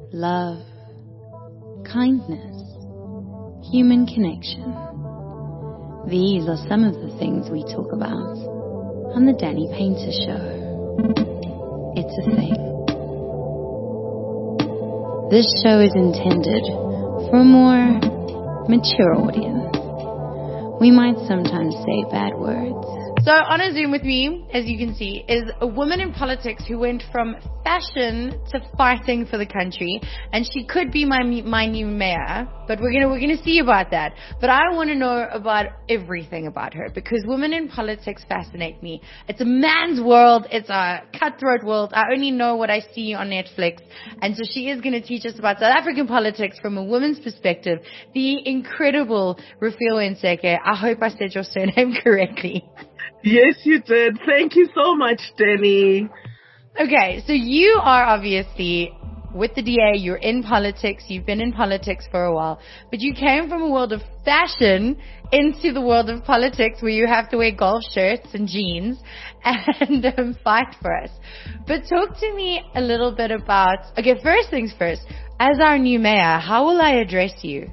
love, kindness, human connection. These are some of the things we talk about on the Danny Painter Show. It's a thing. This show is intended for a more mature audience. We might sometimes say bad words. So on a Zoom with me, as you can see, is a woman in politics who went from fashion to fighting for the country, and she could be my new mayor. But we're gonna see about that. But I want to know about everything about her, because women in politics fascinate me. It's a man's world. It's a cutthroat world. I only know what I see on Netflix, and so she is going to teach us about South African politics from a woman's perspective. The incredible Refiloe Nseke. I hope I said your surname correctly. Yes, you did. Thank you so much, Danny. Okay, so you are obviously with the DA, you're in politics, you've been in politics for a while, but you came from a world of fashion into the world of politics where you have to wear golf shirts and jeans and fight for us. But talk to me a little bit about, okay, first things first, as our new mayor, how will I address you?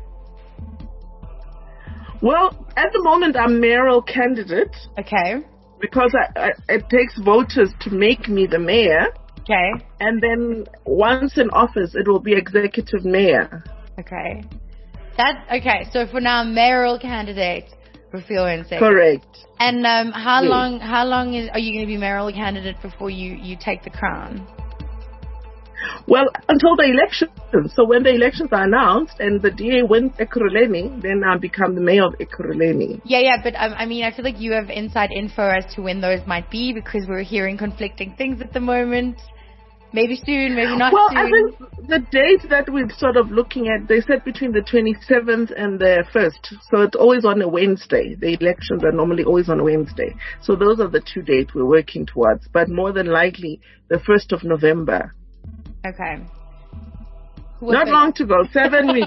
Well, at the moment, I'm mayoral candidate. Okay. Because it takes voters to make me the mayor. Okay. And then once in office, it will be executive mayor. Okay. Okay. So for now, mayoral candidate, Refiloe Nseke. Correct. And how long are you going to be mayoral candidate before you take the crown? Well, until the elections. So when the elections are announced and the DA wins Ekurhuleni, then I become the mayor of Ekurhuleni. Yeah, but I mean, I feel like you have inside info as to when those might be, because we're hearing conflicting things at the moment. Maybe soon, maybe not soon. Well, I think the date that we're sort of looking at, they said between the 27th and the 1st. So it's always on a Wednesday. The elections are normally always on a Wednesday. So those are the two dates we're working towards. But more than likely, the 1st of November. Okay. Not long to go. 7 weeks.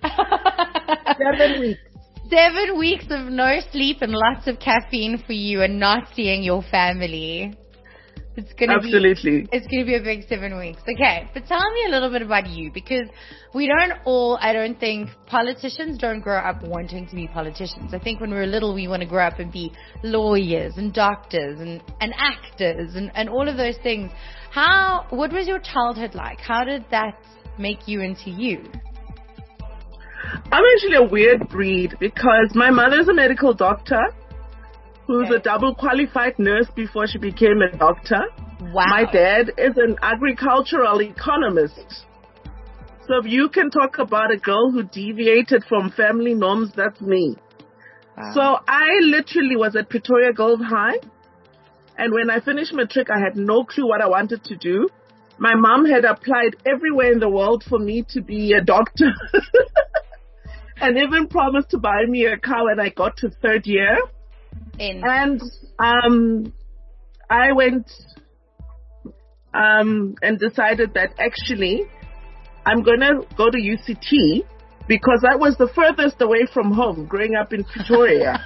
7 weeks. 7 weeks of no sleep and lots of caffeine for you and not seeing your family. It's gonna It's going to be a big 7 weeks. Okay, but tell me a little bit about you, because I don't think politicians don't grow up wanting to be politicians. I think when we're little, we want to grow up and be lawyers and doctors and actors and all of those things. What was your childhood like? How did that make you into you? I'm actually a weird breed, because my mother's a medical doctor who's a double qualified nurse before she became a doctor. Wow. My dad is an agricultural economist. So if you can talk about a girl who deviated from family norms, that's me. Wow. So I literally was at Pretoria Girls High. And when I finished matric, I had no clue what I wanted to do. My mom had applied everywhere in the world for me to be a doctor. And even promised to buy me a car when I got to third year. And I went and decided that actually I'm going to go to UCT, because that was the furthest away from home growing up in Pretoria.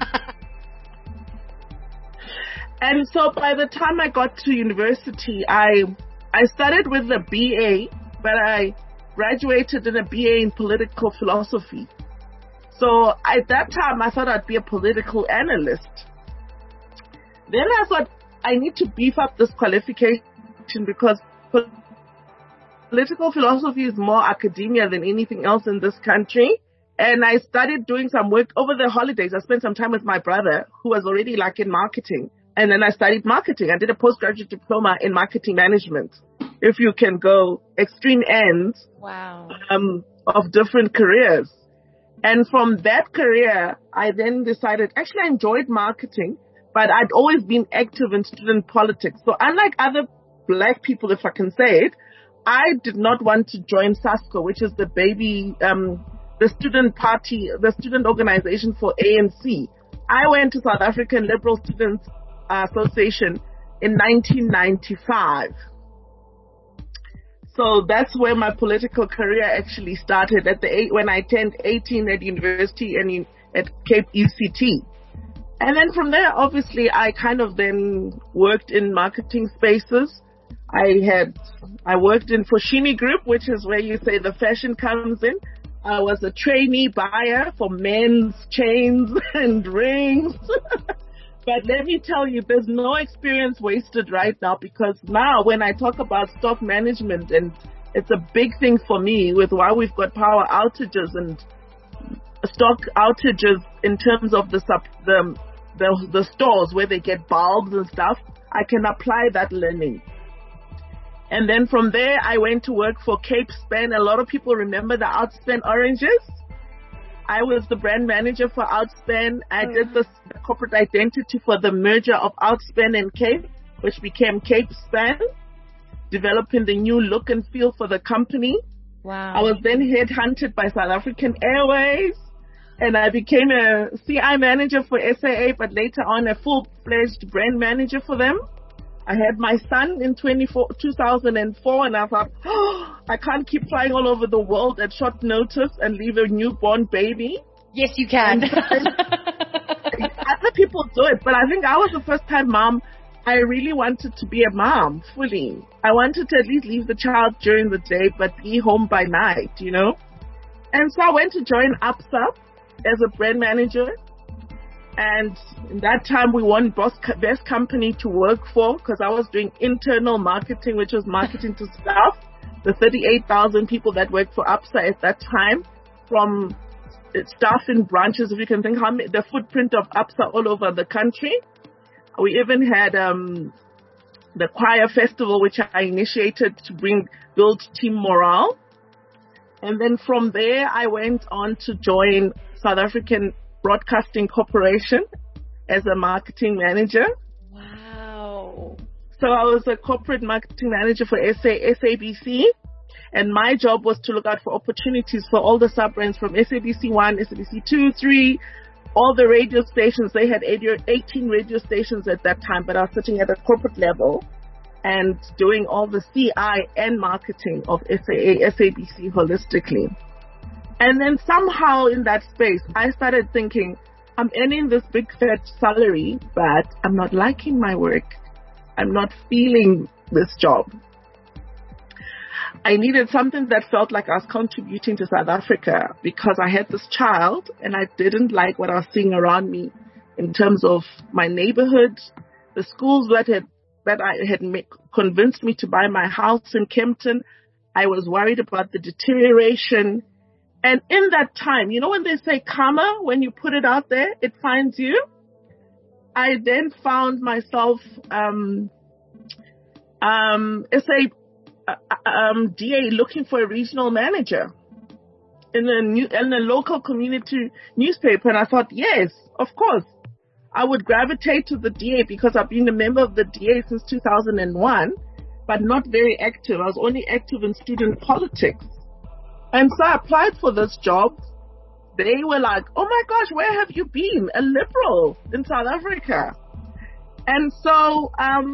And so by the time I got to university, I started with a BA, but I graduated in a BA in political philosophy. So at that time, I thought I'd be a political analyst. Then I thought I need to beef up this qualification, because political philosophy is more academia than anything else in this country. And I started doing some work over the holidays. I spent some time with my brother, who was already in marketing. And then I studied marketing. I did a postgraduate diploma in marketing management. If you can go extreme ends of different careers. And from that career, I then decided, actually I enjoyed marketing, but I'd always been active in student politics. So unlike other black people, if I can say it, I did not want to join SASCO, which is the student party, the student organization for ANC. I went to South African Liberal Students Association in 1995. So that's where my political career actually started when I turned 18 at university and at Cape UCT. And then from there, obviously, I kind of then worked in marketing spaces. I worked in Foschini Group, which is where you say the fashion comes in. I was a trainee buyer for men's chains and rings. But let me tell you, there's no experience wasted right now, because now when I talk about stock management, and it's a big thing for me with why we've got power outages and stock outages in terms of the stores where they get bulbs and stuff, I can apply that learning. And then from there, I went to work for Capespan. A lot of people remember the Outspan oranges. I was the brand manager for Outspan. I did the corporate identity for the merger of Outspan and Cape, which became Capespan, developing the new look and feel for the company. Wow. I was then headhunted by South African Airways, and I became a CI manager for SAA, but later on a full-fledged brand manager for them. I had my son in 2004, and I thought, I can't keep flying all over the world at short notice and leave a newborn baby. Yes, you can. Other people do it, but I think I was the first-time mom. I really wanted to be a mom fully. I wanted to at least leave the child during the day, but be home by night, you know. And so I went to join UPSA as a brand manager. And in that time, we won best company to work for, because I was doing internal marketing, which was marketing to staff, the 38,000 people that worked for UPSA at that time, from staff in branches, if you can think how many, the footprint of UPSA all over the country. We even had the choir festival, which I initiated to build team morale. And then from there, I went on to join South African Broadcasting Corporation as a marketing manager. Wow. So I was a corporate marketing manager for SABC, and my job was to look out for opportunities for all the sub-brands from SABC 1, SABC 2, 3, all the radio stations. They had 18 radio stations at that time, but I was sitting at a corporate level and doing all the CI and marketing of SABC holistically. And then somehow in that space, I started thinking, I'm earning this big fat salary, but I'm not liking my work. I'm not feeling this job. I needed something that felt like I was contributing to South Africa, because I had this child and I didn't like what I was seeing around me in terms of my neighborhood, the schools that convinced me to buy my house in Kempton. I was worried about the deterioration. And in that time, you know, when they say karma, when you put it out there, it finds you. I then found myself DA looking for a regional manager in a local community newspaper, and I thought, yes, of course, I would gravitate to the DA, because I've been a member of the DA since 2001, but not very active. I was only active in student politics. And so I applied for this job. They were like, oh my gosh, where have you been? A liberal in South Africa. And so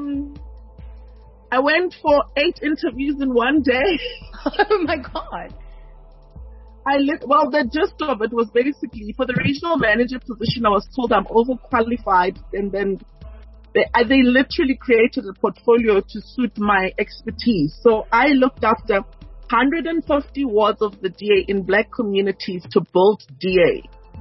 I went for 8 interviews in one day. Oh my God. Well, the gist of it was basically, for the regional manager position, I was told I'm overqualified. And then they literally created a portfolio to suit my expertise. So I looked after 150 wards of the DA in black communities to build DA.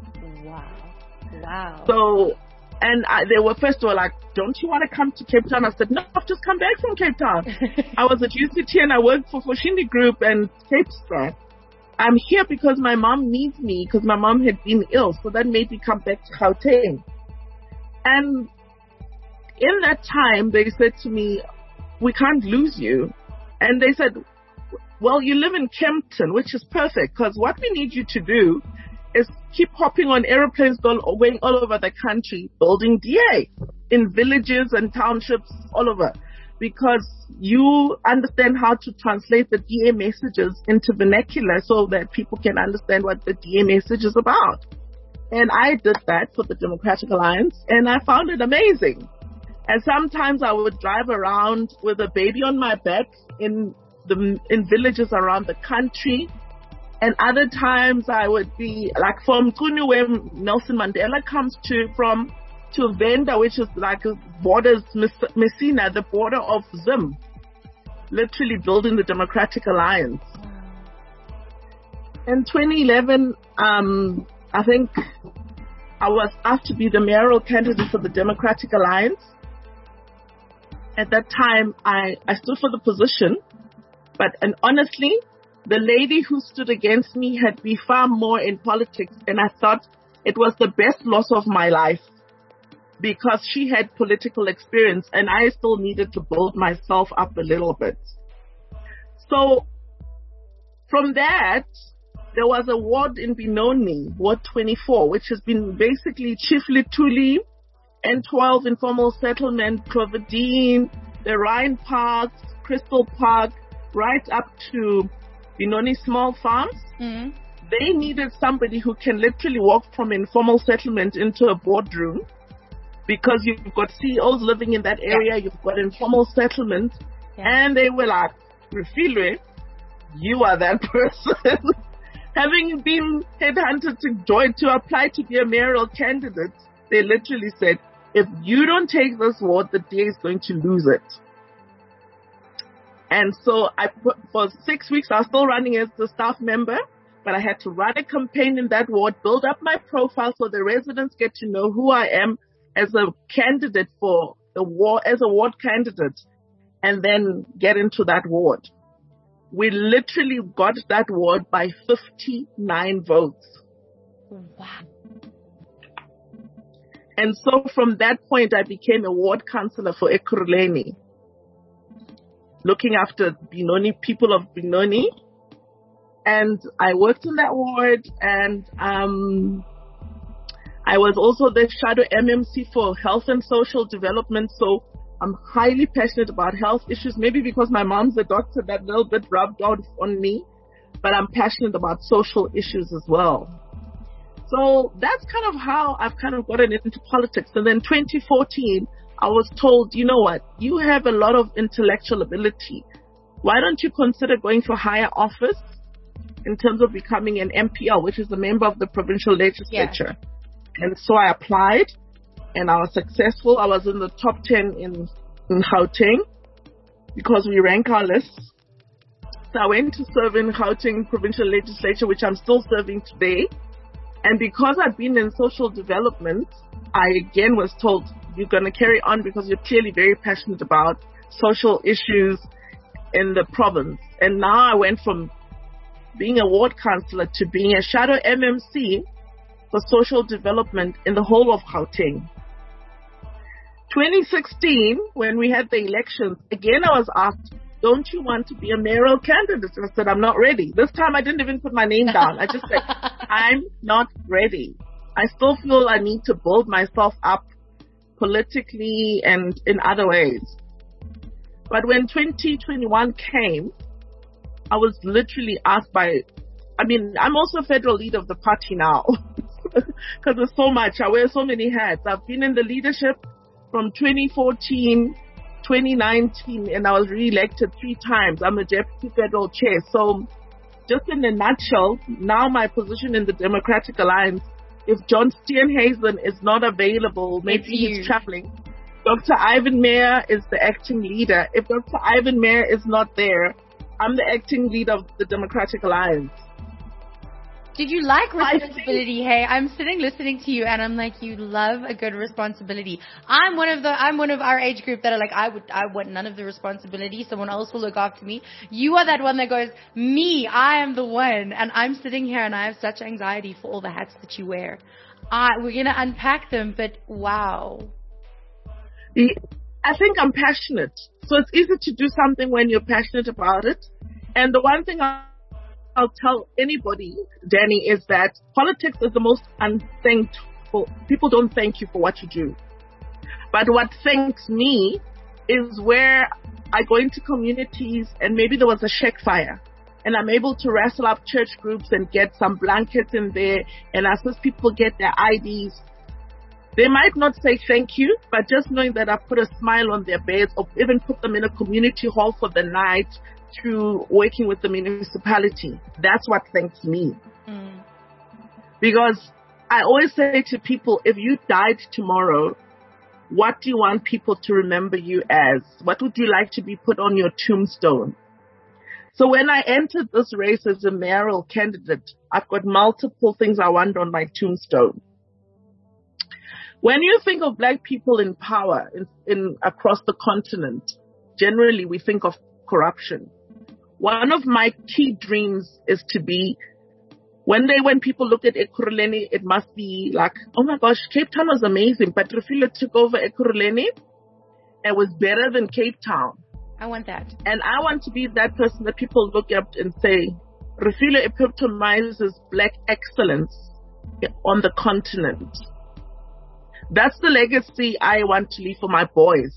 Wow. So, and they were like, don't you want to come to Cape Town? I said, no, I've just come back from Cape Town. I was at UCT and I worked for Foschini Group and Capespan. I'm here because my mom needs me, because my mom had been ill. So that made me come back to Gauteng. And in that time, they said to me, we can't lose you. And they said, well, you live in Kempton, which is perfect, because what we need you to do is keep hopping on aeroplanes going all over the country, building DA in villages and townships all over, because you understand how to translate the DA messages into vernacular so that people can understand what the DA message is about. And I did that for the Democratic Alliance, and I found it amazing. And sometimes I would drive around with a baby on my back in villages around the country, and other times I would be like from Kunu, where Nelson Mandela comes from, to Venda, which is like borders Messina, the border of Zim. literally building the Democratic Alliance. In 2011, I think I was asked to be the mayoral candidate for the Democratic Alliance. At that time, I stood for the position, and honestly, the lady who stood against me had been far more in politics, and I thought it was the best loss of my life because she had political experience and I still needed to build myself up a little bit. So from that, there was a ward in Benoni, Ward 24, which has been basically Chifley Tuli, N12 informal settlement, Providine, the Rhine Parks, Crystal Park, right up to Benoni Small Farms. Mm. They needed somebody who can literally walk from informal settlement into a boardroom because you've got CEOs living in that area, you've got informal settlement, and they were like, Refilwe, you are that person. Having been headhunted to apply to be a mayoral candidate, they literally said, if you don't take this ward, the DA is going to lose it. And so for 6 weeks, I was still running as the staff member, but I had to run a campaign in that ward, build up my profile so the residents get to know who I am as a candidate for the ward, as a ward candidate, and then get into that ward. We literally got that ward by 59 votes. Wow. And so from that point, I became a ward councillor for Ekurhuleni, looking after Benoni, people of Benoni. And I worked in that ward, and I was also the shadow MMC for health and social development. So I'm highly passionate about health issues, maybe because my mom's a doctor, that little bit rubbed off on me, but I'm passionate about social issues as well. So that's kind of how I've kind of gotten into politics. And then 2014, I was told, you know what, you have a lot of intellectual ability. Why don't you consider going for higher office in terms of becoming an MPL, which is a member of the provincial legislature? Yeah. And so I applied, and I was successful. I was in the top 10 in Gauteng because we rank our lists. So I went to serve in Gauteng provincial legislature, which I'm still serving today. And because I'd been in social development, I again was told, you're going to carry on because you're clearly very passionate about social issues in the province. And now I went from being a ward councillor to being a shadow MMC for social development in the whole of Gauteng. 2016, when we had the elections, again I was asked, don't you want to be a mayoral candidate? And I said, I'm not ready. This time I didn't even put my name down. I just said, I'm not ready. I still feel I need to build myself up politically and in other ways. But when 2021 came, I was literally asked I'm also federal leader of the party now because there's so much. I wear so many hats. I've been in the leadership from 2014, 2019, and I was re-elected 3 times. I'm a deputy federal chair. So just in a nutshell, now my position in the Democratic Alliance, if John Steenhuisen is not available, maybe he's traveling, Dr. Ivan Meyer is the acting leader. If Dr. Ivan Meyer is not there, I'm the acting leader of the Democratic Alliance. Did you like responsibility? Hey, I'm sitting listening to you and I'm like, you love a good responsibility. I'm one of our age group that are like, I want none of the responsibility. Someone else will look after me. You are that one that goes, me, I am the one. And I'm sitting here and I have such anxiety for all the hats that you wear. We're going to unpack them, but wow. I think I'm passionate. So it's easy to do something when you're passionate about it. And the one thing I'll tell anybody, Danny, is that politics is the most unthankful. People don't thank you for what you do. But what thanks me is where I go into communities and maybe there was a shack fire and I'm able to wrestle up church groups and get some blankets in there and assist people get their IDs. They might not say thank you, but just knowing that I put a smile on their beds or even put them in a community hall for the night through working with the municipality, that's what thanks me. Because I always say to people, if you died tomorrow, what do you want people to remember you as? What would you like to be put on your tombstone? So when I entered this race as a mayoral candidate, I've got multiple things I want on my tombstone. When you think of black people in power in across the continent, generally we think of corruption. One of my key dreams is to be, when people look at Ekurhuleni, it must be like, oh my gosh, Cape Town was amazing, but Refilwe took over Ekurhuleni. It was better than Cape Town. I want that. And I want to be that person that people look up and say, Refilwe epitomizes black excellence on the continent. That's the legacy I want to leave for my boys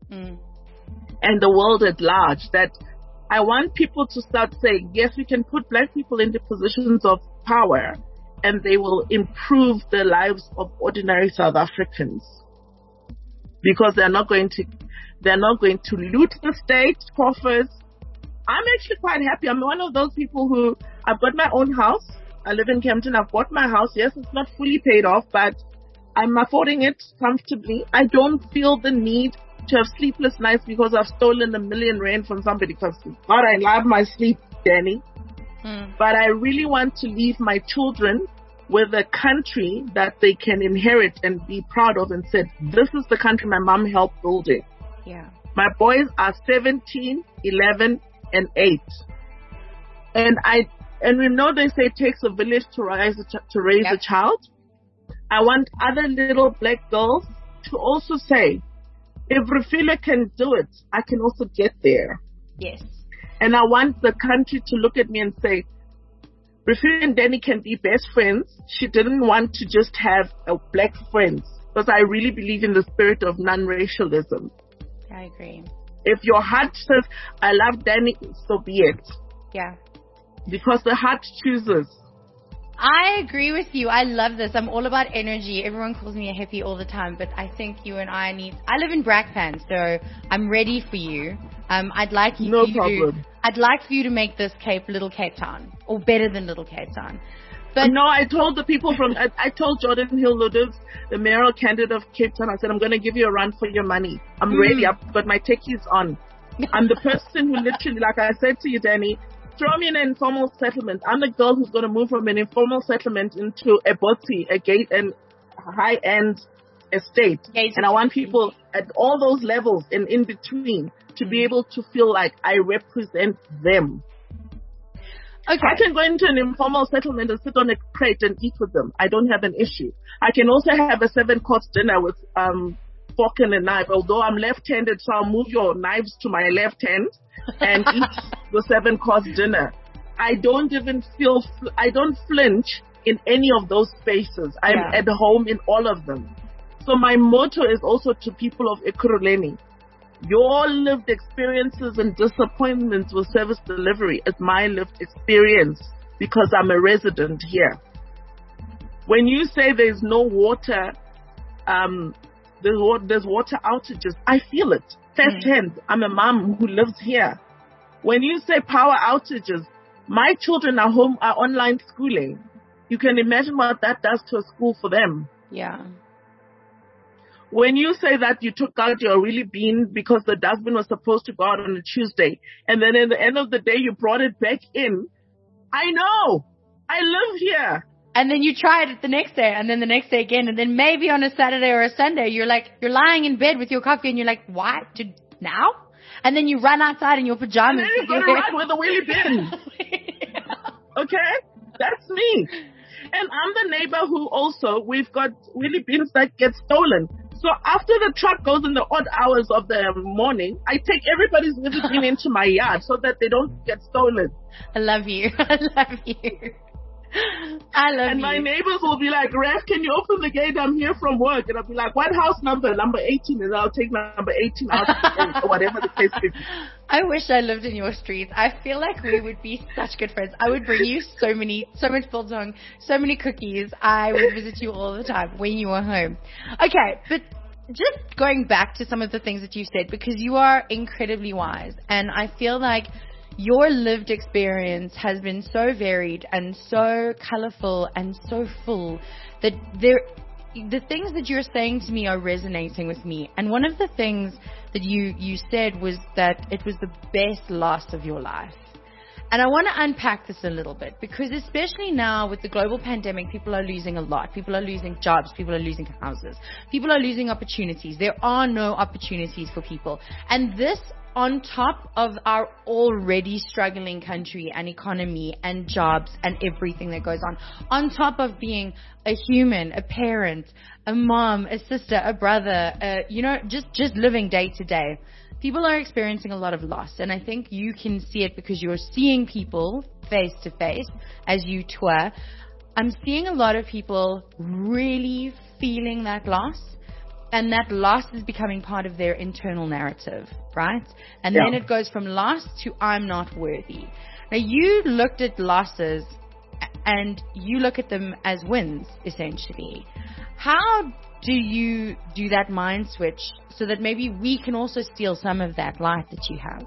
and the world at large. That I want people to start saying, yes, we can put black people into positions of power and they will improve the lives of ordinary South Africans, because they're not going to loot the state coffers. I'm actually quite happy. I'm one of those people who, I've got my own house. I live in Kempton. I've bought my house. Yes, it's not fully paid off, but I'm affording it comfortably. I don't feel the need to have sleepless nights because I've stolen R1 million from somebody. Because God, I love my sleep, Danny. But I really want to leave my children with a country that they can inherit and be proud of and say, this is the country my mom helped build it. Yeah. My boys are 17, 11, and 8. And we know they say it takes a village to raise a child. I want other little black girls to also say, if Refilwe can do it, I can also get there. Yes. And I want the country to look at me and say, Refilwe and Danny can be best friends. She didn't want to just have a black friends, because I really believe in the spirit of non-racialism. I agree. If your heart says, I love Danny, so be it. Yeah. Because the heart chooses. I agree with you. I love this. I'm all about energy. Everyone calls me a hippie all the time, but I think you and I live in Brakpan, so I'm ready for you. I'd like for you to make this Cape Little Cape Town, or better than Little Cape Town. But no, I told the people I told Jordan Hill-Ludovs, the mayoral candidate of Cape Town, I said, I'm going to give you a run for your money. I'm ready. I've got my techies on. I'm the person who literally, like I said to you, Danny, throw me in an informal settlement. I'm the girl who's going to move from an informal settlement into a botsi, a gate and high-end estate. And I want people at all those levels and in between to be able to feel like I represent them. Okay. I can go into an informal settlement and sit on a crate and eat with them. I don't have an issue. I can also have a 7-course dinner with fork and a knife. Although I'm left-handed, so I'll move your knives to my left hand and eat the 7-course dinner. I don't flinch in any of those spaces. I'm at home in all of them. So my motto is also to people of Ekurhuleni, your lived experiences and disappointments with service delivery is my lived experience, because I'm a resident here. When you say there's no water, there's water outages, I feel it firsthand. I'm a mom who lives here. When you say power outages, my children are online schooling. You can imagine what that does to a school for them. Yeah. When you say that you took out your really bean because the dustbin was supposed to go out on a Tuesday, and then at the end of the day you brought it back in, I know. I live here. And then you try it the next day, and then the next day again, and then maybe on a Saturday or a Sunday, you're lying in bed with your coffee, and you're like, what? Now? And then you run outside in your pajamas. And then you've got to run with a wheelie bin. Okay? That's me. And I'm the neighbor who also, we've got wheelie bins that get stolen. So after the truck goes in the odd hours of the morning, I take everybody's wheelie bin into my yard so that they don't get stolen. I love you. I love you. I love you. And my neighbors will be like, Ref, can you open the gate? I'm here from work. And I'll be like, what house number? Number 18. And I'll take number 18 out, or whatever the case may be. I wish I lived in your streets. I feel like we would be such good friends. I would bring you so much biltong, so many cookies. I would visit you all the time when you were home. Okay, but just going back to some of the things that you said, because you are incredibly wise. And I feel like your lived experience has been so varied and so colorful and so full that the things that you're saying to me are resonating with me. And one of the things that you said was that it was the best loss of your life. And I want to unpack this a little bit, because especially now with the global pandemic, people are losing a lot. People are losing jobs. People are losing houses. People are losing opportunities. There are no opportunities for people. And this on top of our already struggling country and economy and jobs and everything that goes on top of being a human, a parent, a mom, a sister, a brother, just living day to day. People are experiencing a lot of loss, and I think you can see it because you're seeing people face to face as you tour. I'm seeing a lot of people really feeling that loss, and that loss is becoming part of their internal narrative, right? And then it goes from loss to I'm not worthy. Now, you looked at losses, and you look at them as wins, essentially. How do you do that mind switch so that maybe we can also steal some of that light that you have?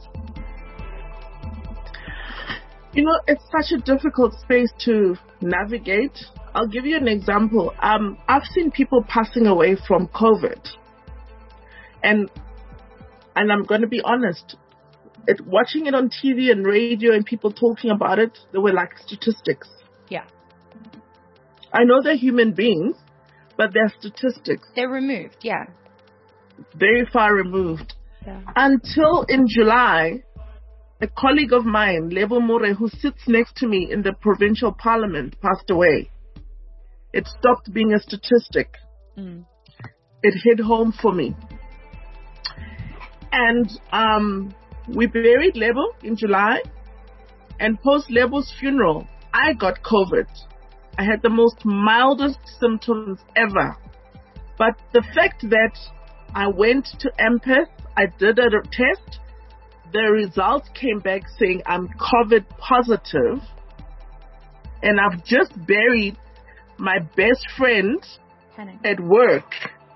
It's such a difficult space to navigate. I'll give you an example. I've seen people passing away from COVID. And I'm going to be honest, watching it on TV and radio and people talking about it, they were like statistics. Yeah. I know they're human beings, but they're statistics. They're removed, yeah. Very far removed. Yeah. Until in July, a colleague of mine, Lebo More, who sits next to me in the provincial parliament, passed away. It stopped being a statistic. It hit home for me. And we buried Lebo in July, and post Lebo's funeral, I got COVID. I had the most mildest symptoms ever. But the fact that I went to Empath, I did a test, the results came back saying I'm COVID positive, and I've just buried my best friend at work.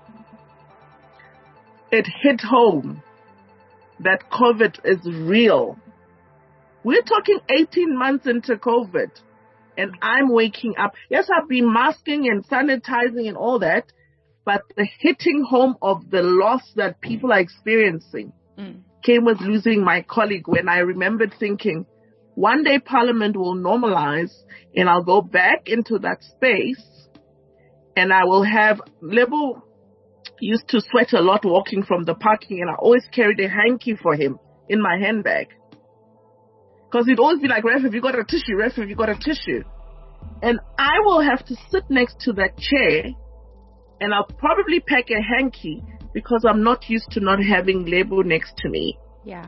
It hit home that COVID is real. We're talking 18 months into COVID. And I'm waking up. Yes, I've been masking and sanitizing and all that, but the hitting home of the loss that people are experiencing came with losing my colleague, when I remembered thinking, one day Parliament will normalize and I'll go back into that space and I will have... Lebo used to sweat a lot walking from the parking, and I always carried a hanky for him in my handbag. Because he'd always be like, Ref, have you got a tissue? Ref, have you got a tissue? And I will have to sit next to that chair, and I'll probably pack a hanky because I'm not used to not having Lebo next to me. Yeah.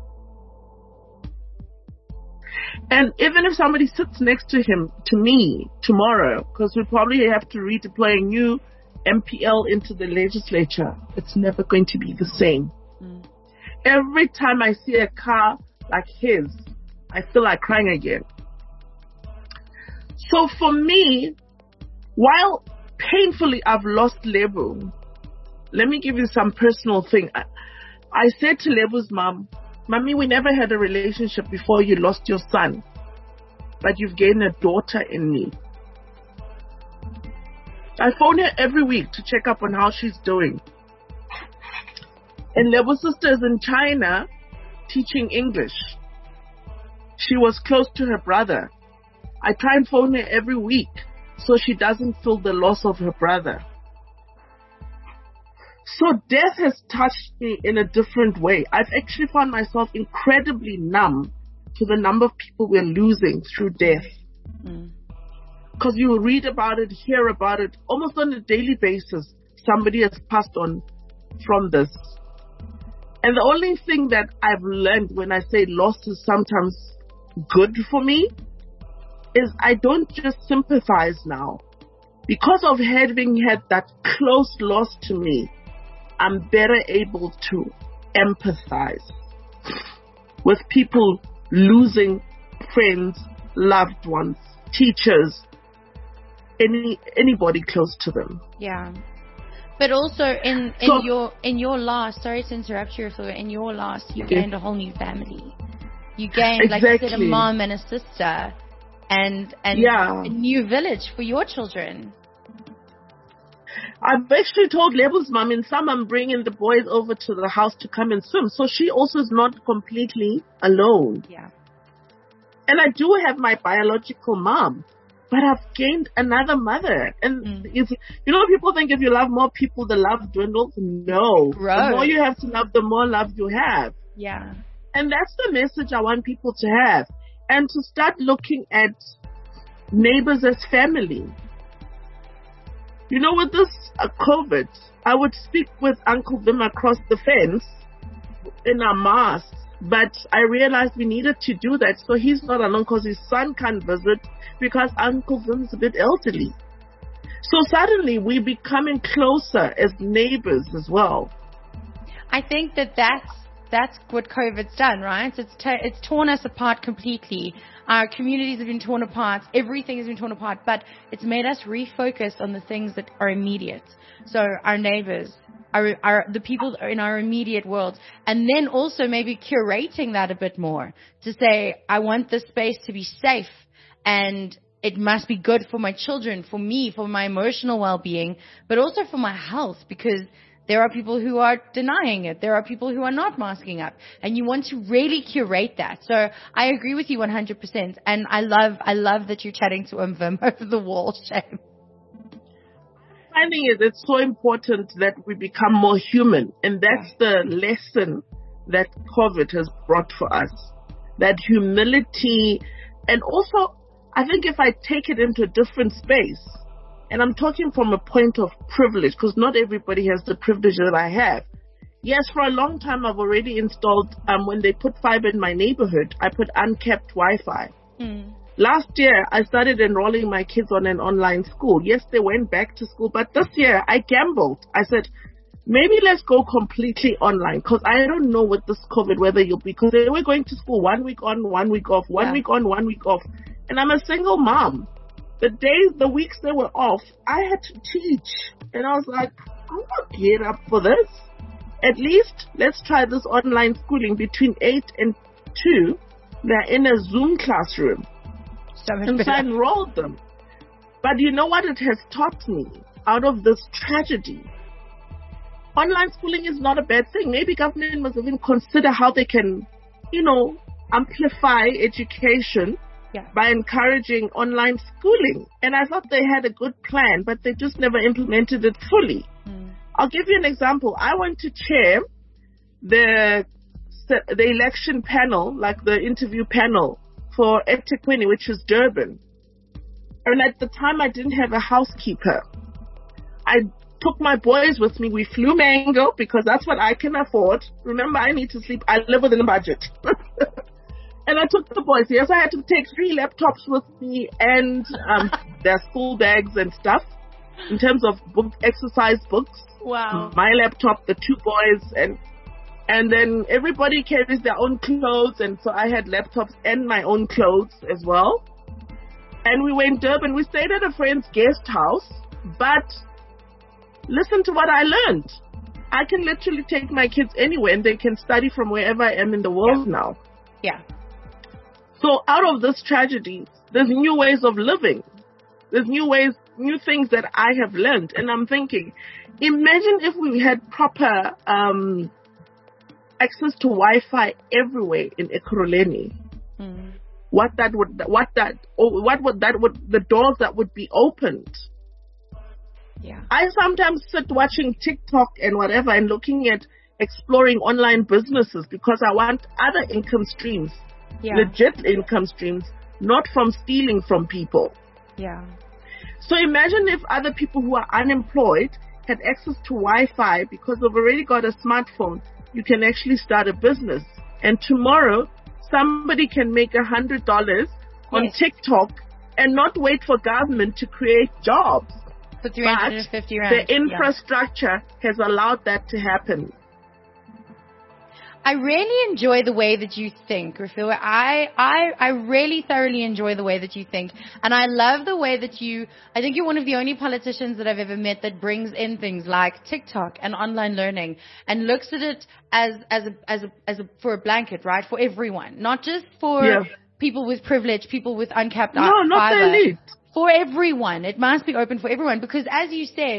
And even if somebody sits next to me tomorrow, because we probably have to redeploy a new MPL into the legislature, it's never going to be the same. Every time I see a car like his, I feel like crying again. So for me, while painfully I've lost Lebo, let me give you some personal thing. I said to Lebo's mom, Mommy, we never had a relationship before you lost your son, but you've gained a daughter in me. I phone her every week to check up on how she's doing. And Lebo's sister is in China teaching English. She was close to her brother. I try and phone her every week so she doesn't feel the loss of her brother. So death has touched me in a different way. I've actually found myself incredibly numb to the number of people we're losing through death. Because you read about it, hear about it, almost on a daily basis. Somebody has passed on from this. And the only thing that I've learned when I say loss is sometimes good for me is I don't just sympathize now. Because of having had that close loss to me, I'm better able to empathize with people losing friends, loved ones, teachers, anybody close to them. Yeah. But also in your loss, sorry to interrupt you, in your loss, you gained a whole new family. You gained, like you said, a mom and a sister, and a new village for your children. I've actually told Lebu's mom in summer I'm bringing the boys over to the house to come and swim. So she also is not completely alone. Yeah. And I do have my biological mom, but I've gained another mother. And it's, you know, people think if you love more people, the love dwindles. No. The more you have to love, the more love you have. Yeah. And that's the message I want people to have. And to start looking at neighbors as family. You know, with this COVID, I would speak with Uncle Vim across the fence in our masks, but I realized we needed to do that so he's not alone because his son can't visit because Uncle Vim's a bit elderly. So suddenly we're becoming closer as neighbors as well. I think that's what COVID's done, right? It's torn us apart completely. Our communities have been torn apart. Everything has been torn apart, but it's made us refocus on the things that are immediate. So our neighbors, the people in our immediate world, and then also maybe curating that a bit more to say, I want this space to be safe and it must be good for my children, for me, for my emotional well-being, but also for my health, because there are people who are denying it. There are people who are not masking up. And you want to really curate that. So I agree with you 100%. And I love that you're chatting to Vim over the wall, Shame. Finding it's so important that we become more human. And that's the lesson that COVID has brought for us. That humility. And also, I think if I take it into a different space, and I'm talking from a point of privilege, because not everybody has the privilege that I have. Yes, for a long time I've already installed, when they put fiber in my neighborhood, I put uncapped Wi-Fi. Last year, I started enrolling my kids on an online school. Yes, they went back to school, but this year I gambled. I said, maybe let's go completely online, because I don't know what this COVID weather will be, because they were going to school 1 week on, 1 week off, 1 week on, 1 week off. And I'm a single mom. The weeks they were off, I had to teach. And I was like, I'm not geared up for this. At least let's try this online schooling between 8 and 2. They're in a Zoom classroom. And so I enrolled them. But you know what it has taught me out of this tragedy? Online schooling is not a bad thing. Maybe government must even consider how they can, amplify education. By encouraging online schooling. And I thought they had a good plan, but they just never implemented it fully. I'll give you an example. I went to chair the election panel, like the interview panel for eThekwini, which is Durban. And at the time, I didn't have a housekeeper. I took my boys with me. We flew Mango because that's what I can afford. Remember, I need to sleep. I live within a budget. And I took the boys. Yes, I had to take 3 laptops with me and their school bags and stuff in terms of exercise books. Wow. My laptop, the 2 boys, and then everybody carries their own clothes, and so I had laptops and my own clothes as well. And we went Durban. We stayed at a friend's guest house, but listen to what I learned. I can literally take my kids anywhere and they can study from wherever I am in the world now. Yeah. So out of this tragedy, there's new ways of living. There's new things that I have learned. And I'm thinking, imagine if we had proper access to Wi-Fi everywhere in Ekurhuleni. The doors that would be opened. Yeah. I sometimes sit watching TikTok and whatever and looking at exploring online businesses because I want other income streams. Legit income streams, not from stealing from people. Yeah. So imagine if other people who are unemployed had access to Wi-Fi because they've already got a smartphone. You can actually start a business. And tomorrow, somebody can make $100 on TikTok and not wait for government to create jobs. For 350 rand. The infrastructure has allowed that to happen. I really enjoy the way that you think, Refilwe. I really thoroughly enjoy the way that you think. And I love the way that I think you're one of the only politicians that I've ever met that brings in things like TikTok and online learning and looks at it for a blanket, right? For everyone. Not just for people with privilege, people with uncapped No, not the elite. For everyone. It must be open for everyone because as you said,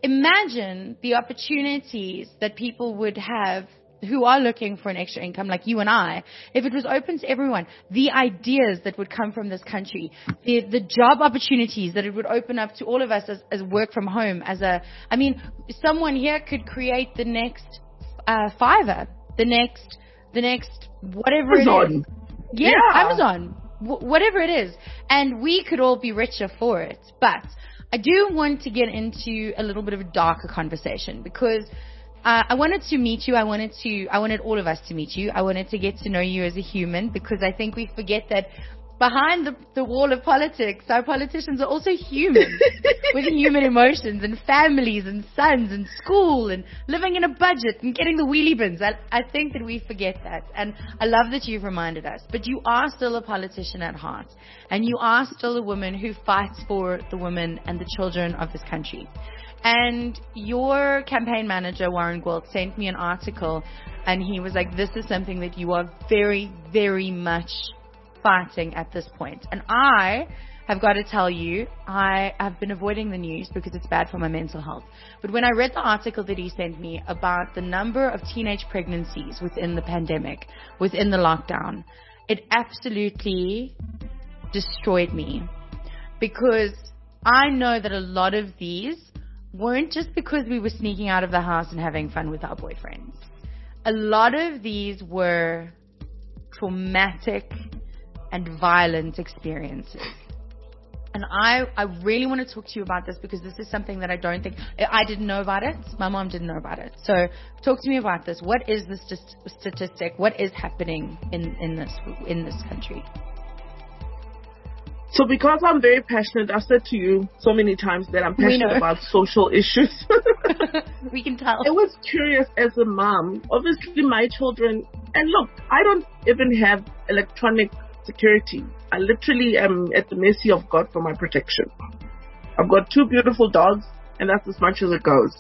imagine the opportunities that people would have who are looking for an extra income, like you and I, if it was open to everyone, the ideas that would come from this country, the job opportunities that it would open up to all of us as work from home, someone here could create the next Fiverr, the next whatever Amazon. it is. Yeah. Amazon. Whatever it is. And we could all be richer for it. But I do want to get into a little bit of a darker conversation because I wanted to meet you. I wanted all of us to meet you. I wanted to get to know you as a human because I think we forget that behind the wall of politics, our politicians are also human with human emotions and families and sons and school and living in a budget and getting the wheelie bins. I think that we forget that. And I love that you've reminded us. But you are still a politician at heart. And you are still a woman who fights for the women and the children of this country. And your campaign manager, Warren Gould, sent me an article and he was like, this is something that you are very, very much fighting at this point. And I have got to tell you, I have been avoiding the news because it's bad for my mental health. But when I read the article that he sent me about the number of teenage pregnancies within the pandemic, within the lockdown, it absolutely destroyed me. Because I know that a lot of these weren't just because we were sneaking out of the house and having fun with our boyfriends. A lot of these were traumatic and violent experiences. And I really want to talk to you about this because this is something that I didn't know about it. My mom didn't know about it. So talk to me about this. What is this statistic? What is happening in this country? So because I'm very passionate, I've said to you so many times that I'm passionate about social issues. We can tell. I was curious as a mom. Obviously my children, and look, I don't even have electronic security. I literally am at the mercy of God for my protection. I've got 2 beautiful dogs and that's as much as it goes.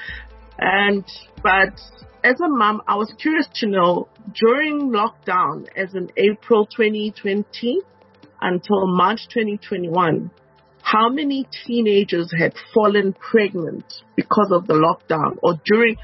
But as a mom, I was curious to know during lockdown as in April 2020 until March 2021, how many teenagers had fallen pregnant because of the lockdown or during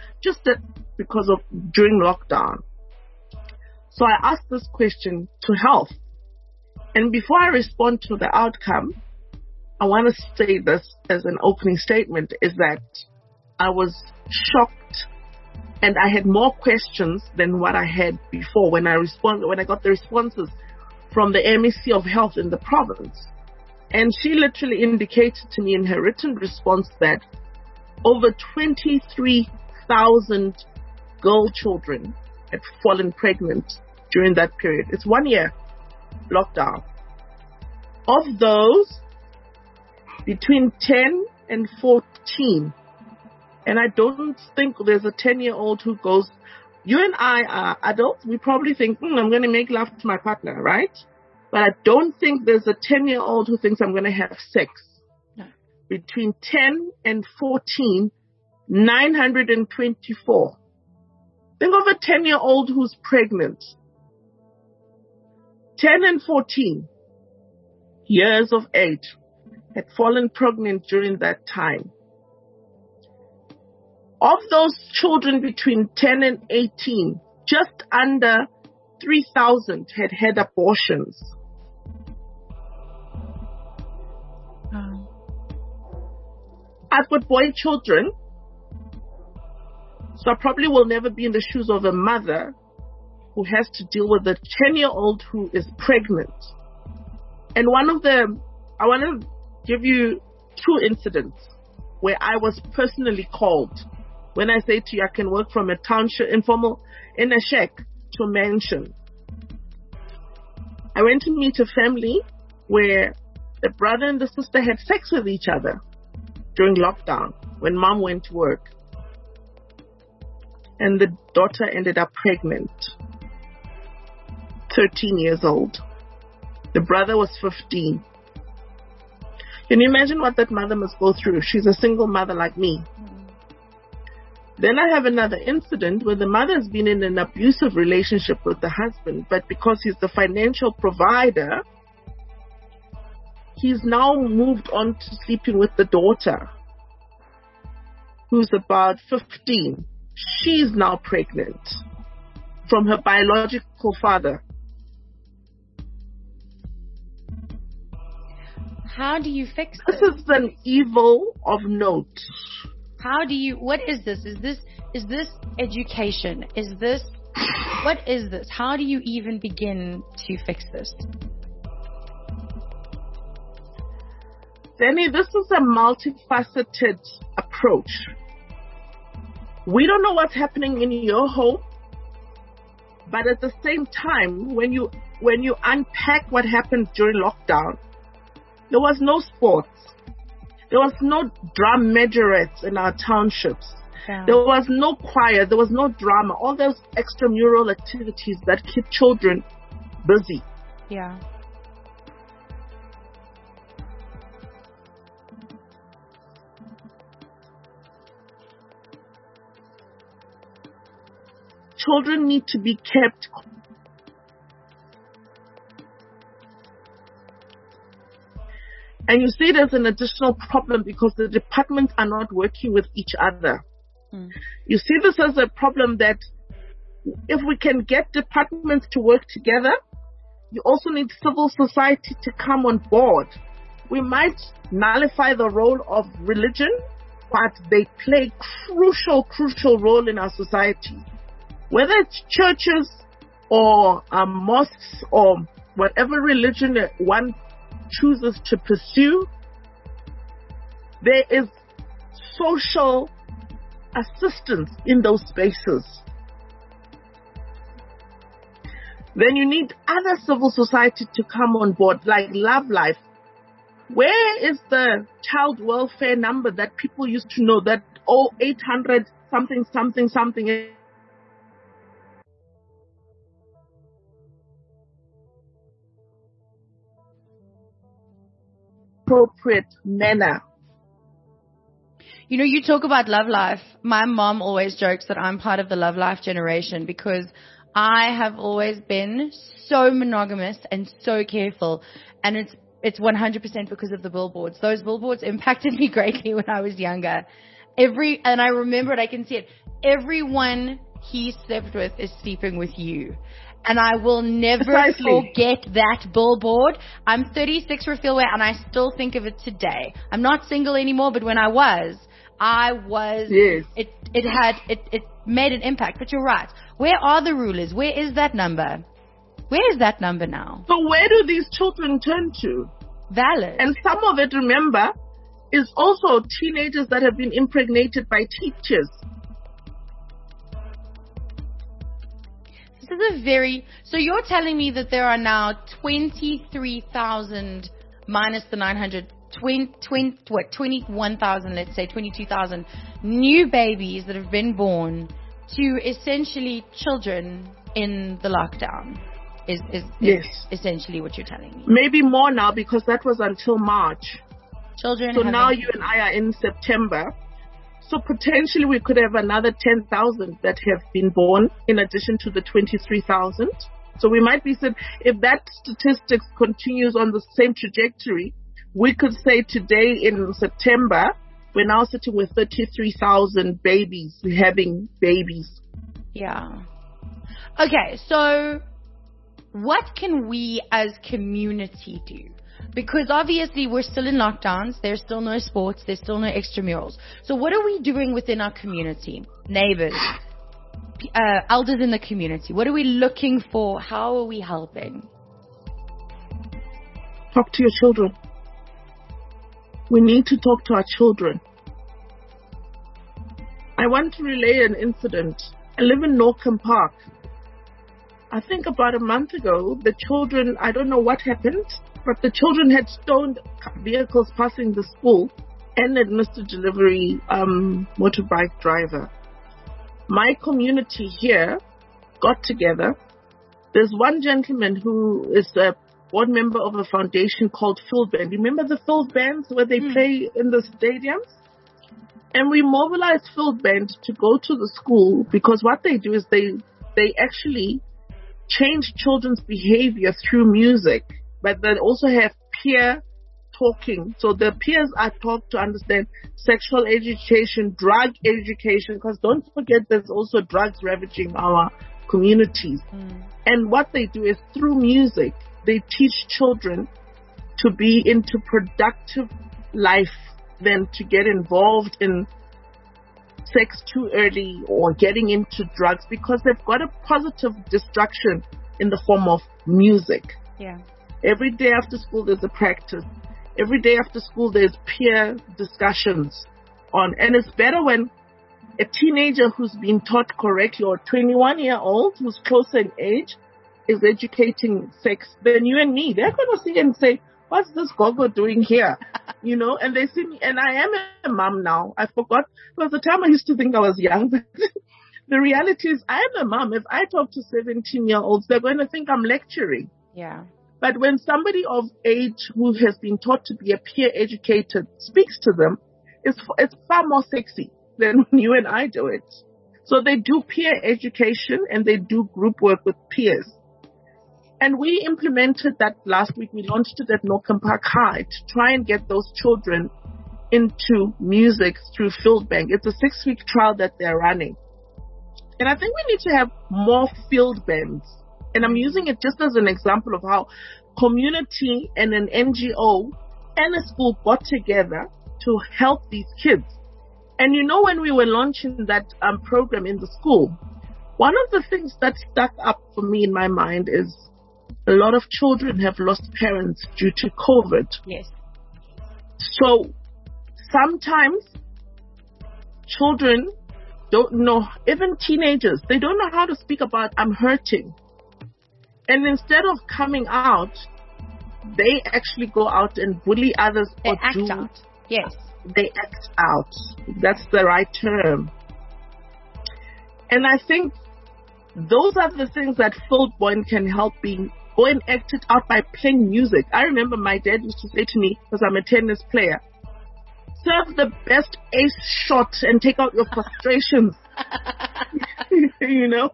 lockdown. So I asked this question to health. And before I respond to the outcome, I want to say this as an opening statement is that I was shocked and I had more questions than what I had before when I got the responses from the MEC of Health in the province. And she literally indicated to me in her written response that over 23,000 girl children had fallen pregnant during that period. It's 1 year lockdown. Of those, between 10 and 14, and I don't think there's a 10-year-old who goes, you and I are adults, we probably think, I'm going to make love to my partner, right? But I don't think there's a 10-year-old who thinks I'm going to have sex. No. Between 10 and 14, 924. Think of a 10-year-old who's pregnant. 10 and 14 years of age had fallen pregnant during that time. Of those children between 10 and 18, just under 3,000 had abortions. I've got boy children, so I probably will never be in the shoes of a mother who has to deal with a 10-year-old who is pregnant. And I want to give you 2 incidents where I was personally called. When I say to you, I can work from a township, informal, in a shack to a mansion. I went to meet a family where the brother and the sister had sex with each other during lockdown when mom went to work. And the daughter ended up pregnant, 13 years old. The brother was 15. Can you imagine what that mother must go through? She's a single mother like me. Then I have another incident where the mother's been in an abusive relationship with the husband, but because he's the financial provider, he's now moved on to sleeping with the daughter. who's about 15, she's now pregnant from her biological father. How do you fix this? This is an evil of note. What is this? Is this education? What is this? How do you even begin to fix this? Danny, this is a multifaceted approach. We don't know what's happening in your home, but at the same time, when you unpack what happened during lockdown, there was no sports. There was no drum majorettes in our townships. Yeah. There was no choir. There was no drama. All those extramural activities that keep children busy. Yeah. Children need to be kept. And you see there's an additional problem because the departments are not working with each other. You see this as a problem that if we can get departments to work together, you also need civil society to come on board. We might nullify the role of religion, but they play crucial role in our society. Whether it's churches or mosques or whatever religion one chooses to pursue, there is social assistance in those spaces. Then you need other civil society to come on board, like Love Life. Where is the child welfare number that people used to know that 800 something appropriate manner? You know, you talk about Love Life. My mom always jokes that I'm part of the Love Life generation because I have always been so monogamous and so careful, and it's 100% because of the billboards. Those billboards impacted me greatly when I was younger. And I remember it, I can see it. Everyone he slept with is sleeping with you. And I will never forget that billboard. I'm 36 Refillway and I still think of it today. I'm not single anymore, but when I was, yes. It made an impact. But you're right. Where are the rulers? Where is that number? Where is that number now? So where do these children turn to? Valid. And some of it, remember, is also teenagers that have been impregnated by teachers. So you're telling me that there are now 23,000 minus the 900, 21,000, let's say 22,000 new babies that have been born to essentially children in the lockdown is yes. Essentially what you're telling me. Maybe more now because that was until March. Children. So now you and I are in September. So potentially we could have another 10,000 that have been born in addition to the 23,000. So we might be said, if that statistics continues on the same trajectory, we could say today in September, we're now sitting with 33,000 babies, having babies. Yeah. Okay, so what can we as community do? Because obviously we're still in lockdowns. There's still no sports. There's still no extramurals. So what are we doing within our community? Neighbors, elders in the community. What are we looking for? How are we helping? Talk to your children. We need to talk to our children. I want to relay an incident. I live in Norcombe Park. I think about a month ago, the children, I don't know what happened, but the children had stoned vehicles passing the school and a Mr. Delivery motorbike driver. My community here got together. There's one gentleman who is a board member of a foundation called Field Band. Remember the Field Bands where they play in the stadiums? And we mobilized Field Band to go to the school because what they do is they actually change children's behavior through music. But they also have peer talking. So the peers are taught to understand sexual education, drug education, because don't forget there's also drugs ravaging our communities. And what they do is through music, they teach children to be into productive life than to get involved in sex too early or getting into drugs, because they've got a positive distraction in the form of music. Yeah. Every day after school there's a practice. Every day after school there's peer discussions on, and it's better when a teenager who's been taught correctly, or 21-year-old who's closer in age, is educating sex than you and me. They're going to see and say, what's this gogo doing here? You know, and they see me, and I am a mom now. I forgot. There was a time I used to think I was young, but the reality is I am a mom. If I talk to 17-year-olds, they're going to think I'm lecturing. Yeah. But when somebody of age who has been taught to be a peer educator speaks to them, it's far more sexy than when you and I do it. So they do peer education and they do group work with peers. And we implemented that last week. We launched it at Northern Park High to try and get those children into music through Field Bank. It's a 6-week trial that they're running. And I think we need to have more field bands. And I'm using it just as an example of how community and an NGO and a school got together to help these kids. And you know, when we were launching that program in the school, one of the things that stuck up for me in my mind is a lot of children have lost parents due to COVID. Yes. So sometimes children don't know, even teenagers, they don't know how to speak about, I'm hurting. And instead of coming out, they actually go out and bully others. They act out. Yes. They act out. That's the right term. And I think those are the things that Field Bank can help being. Go and act it out by playing music. I remember my dad used to say to me, because I'm a tennis player, serve the best ace shot and take out your frustrations. You know?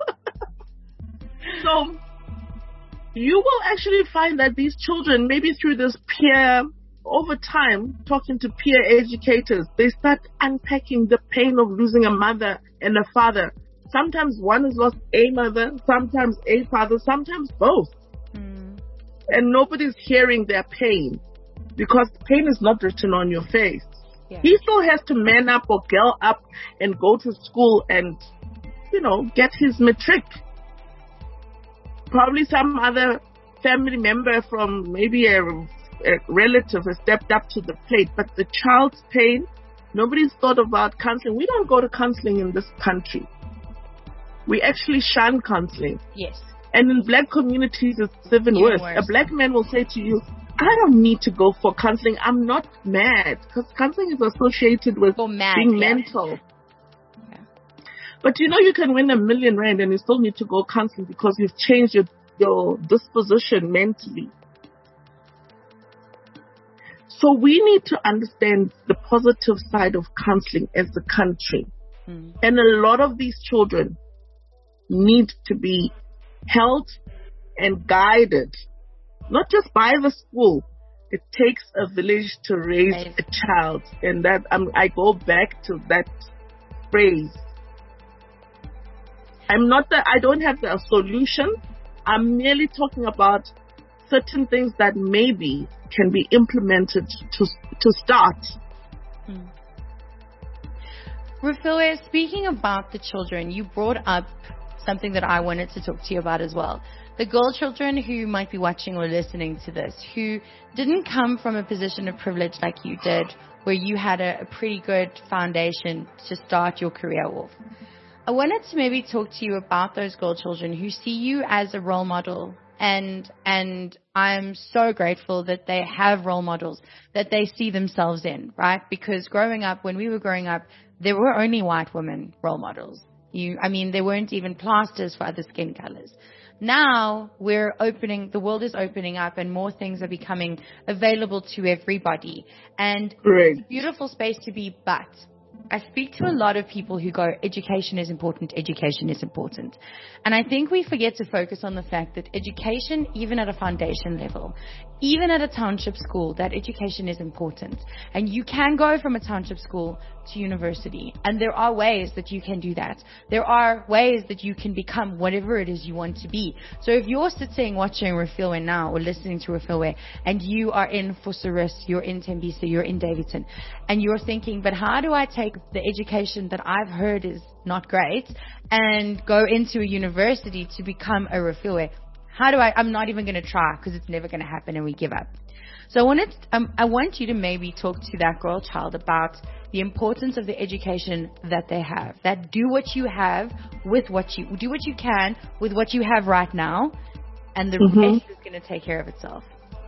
So you will actually find that these children, maybe through this peer, over time, talking to peer educators, they start unpacking the pain of losing a mother and a father. Sometimes one has lost a mother, sometimes a father, sometimes both. And nobody's hearing their pain, because pain is not written on your face. Yeah. He still has to man up or girl up and go to school and, you know, get his matric. Probably some other family member from maybe a relative has stepped up to the plate, but the child's pain, nobody's thought about counseling. We don't go to counseling in this country. We actually shun counseling. Yes. And in black communities, it's even worse. A black man will say to you, I don't need to go for counseling. I'm not mad. Because counseling is associated with being mental. Yeah. But you know, you can win R1 million and you still need to go counseling because you've changed your disposition mentally. So we need to understand the positive side of counseling as a country. And a lot of these children need to be held and guided, not just by the school. It takes a village to raise a child, and that I go back to that phrase. I don't have the solution. I'm merely talking about certain things that maybe can be implemented to start. Refiloe, speaking about the children, you brought up something that I wanted to talk to you about as well. The girl children who might be watching or listening to this, who didn't come from a position of privilege like you did, where you had a pretty good foundation to start your career off. I wanted to maybe talk to you about those girl children who see you as a role model. And I'm so grateful that they have role models that they see themselves in, right? Because when we were growing up, there were only white women role models. There weren't even plasters for other skin colors. Now the world is opening up and more things are becoming available to everybody. And it's a beautiful space to be, but I speak to a lot of people who go, education is important, education is important. And I think we forget to focus on the fact that education, even at a foundation level, even at a township school, that education is important. And you can go from a township school to university. And there are ways that you can do that. There are ways that you can become whatever it is you want to be. So if you're sitting watching Refilwe now or listening to Refilwe and you are in Vosloorus, you're in Tembisa, you're in Davidson, and you're thinking, but how do I take the education that I've heard is not great and go into a university to become a Refilwe? How do I'm not even going to try because it's never going to happen and we give up. So I want you to maybe talk to that girl child about the importance of the education that they have. That do what you have with what you, do what you can with what you have right now, and the rest is going to take care of itself.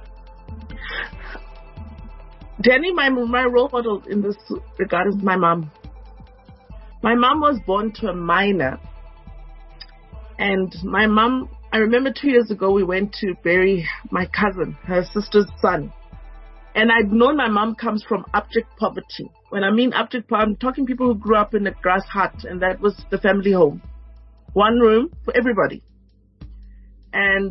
Jenny, my role model in this regard is my mom. My mom was born to a miner. And my mom, I remember 2 years ago, we went to bury my cousin, her sister's son. And I'd known my mom comes from abject poverty. When I mean abject poverty, I'm talking people who grew up in a grass hut, and that was the family home. One room for everybody. And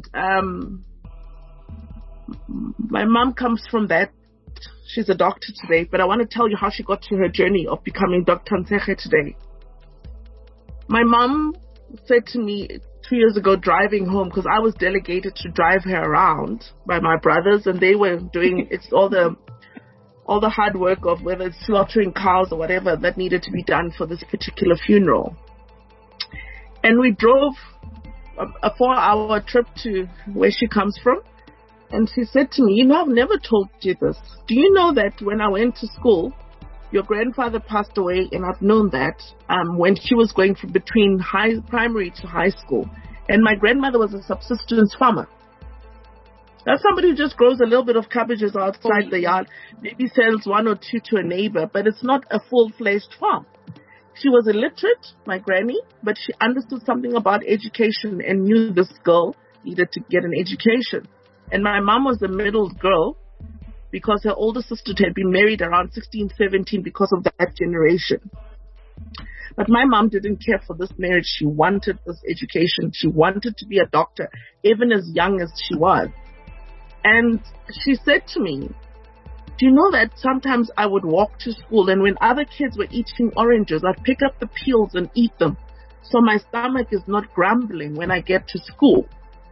my mom comes from that. She's a doctor today, but I want to tell you how she got to her journey of becoming Dr. Ntseche today. My mom said to me 2 years ago, driving home, because I was delegated to drive her around by my brothers, and they were doing it's all the hard work of whether it's slaughtering cows or whatever that needed to be done for this particular funeral. And we drove a 4-hour trip to where she comes from, and she said to me, I've never told you this. Do you know that when I went to school, your grandfather passed away, and I've known that when she was going from between primary to high school. And my grandmother was a subsistence farmer. That's somebody who just grows a little bit of cabbages outside the yard, maybe sells 1 or 2 to a neighbor, but it's not a full-fledged farm. She was illiterate, my granny, but she understood something about education and knew this girl needed to get an education. And my mom was the middle girl, because her older sister had been married around 16, 17 because of that generation. But my mom didn't care for this marriage. She wanted this education. She wanted to be a doctor, even as young as she was. And she said to me, do you know that sometimes I would walk to school, and when other kids were eating oranges, I'd pick up the peels and eat them, so my stomach is not grumbling when I get to school.